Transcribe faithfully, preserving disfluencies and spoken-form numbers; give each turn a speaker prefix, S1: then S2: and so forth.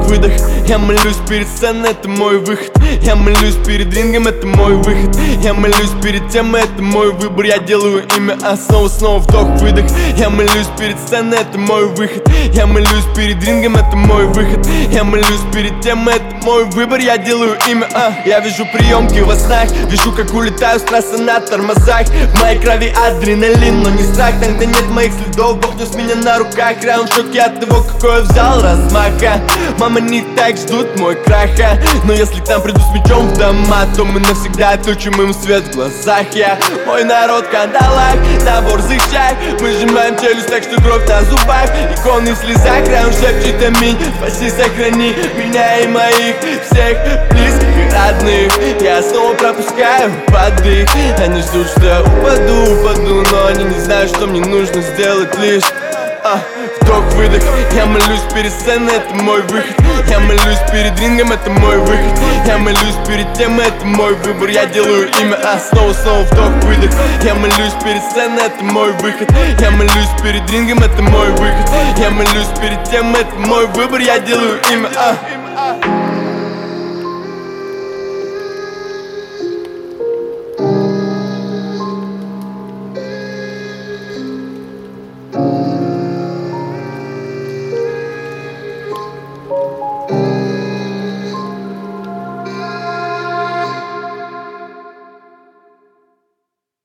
S1: выдох. Я молюсь перед сценой, это мой выход. Я молюсь перед рингом, это мой выход. Я молюсь перед темой, это мой выбор. Я делаю имя, а снова-снова вдох-выдох. Я молюсь перед сценой, это мой выход. Я молюсь перед рингом, это мой выход. Я молюсь перед темой, это мой выбор. Я делаю имя, а я вижу приемки во снах. Вижу, как улетаю с трассы на тормозах. В моей крови адреналин, но не страх. Там, где нет моих следов, Бог нес меня на руках. Раунд в шоке от того, какой я взял размаха. Мама не так ждут мой краха. Но если к нам приду с мечом в дома, то мы навсегда отключим им свет в глазах. Я, мой народ в кандалах, на борзых шаг. Мы сжимаем челюсть так, что кровь на зубах. Иконы в слезах, раунд шепчет аминь. Спаси, сохрани меня и моих всех близких и родных. Я снова пропускаю подых. Они ждут, что я упаду, упаду, но они не знают, что мне нужно сделать лишь а, вдох-выдох. Я молюсь перед сценой, это мой выход. Я молюсь перед рингом, это мой выход. Я молюсь перед темой, это мой выбор. Я делаю имя, а снова-снова вдох-выдох. Я молюсь перед сценой, это мой выход. Я молюсь перед рингом, это мой выход. Я молюсь перед темой, это мой выбор. Я делаю имя, а